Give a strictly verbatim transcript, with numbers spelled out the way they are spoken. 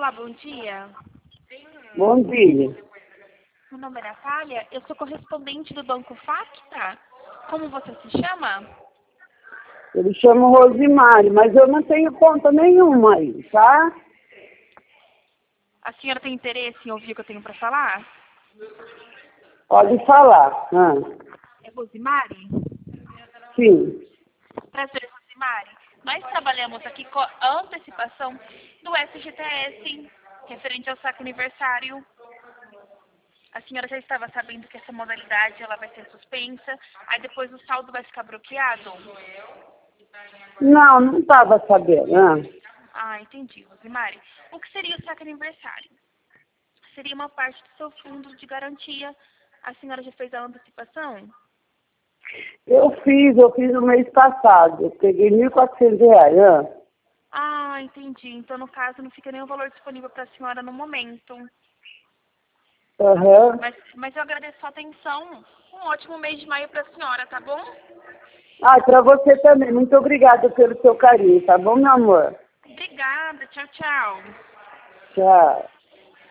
Olá, bom dia. Bom dia. Meu nome é Natália, eu sou correspondente do Banco Facta. Como você se chama? Eu me chamo Rosimari, mas eu não tenho conta nenhuma aí, tá? A senhora tem interesse em ouvir o que eu tenho para falar? Pode falar. Ah, É Rosimari? sim. Prazer, Rosimari. Nós trabalhamos aqui com a antecipação do S G T S, referente ao saque aniversário. A senhora já estava sabendo que essa modalidade ela vai ser suspensa, aí depois o saldo vai ficar bloqueado? Não, não estava sabendo. Ah. Ah, entendi, Rosimari. O que seria o saque aniversário? Seria uma parte do seu fundo de garantia. A senhora já fez a antecipação? Eu fiz, eu fiz no mês passado. Eu peguei mil e quatrocentos reais. Ah. Ah, entendi. Então, no caso, não fica nenhum valor disponível para a senhora no momento. Aham. Mas, mas eu agradeço a sua atenção. Um ótimo mês de maio para a senhora, tá bom? Ah, para você também. Muito obrigada pelo seu carinho, tá bom, meu amor? Obrigada. Tchau, tchau. Tchau.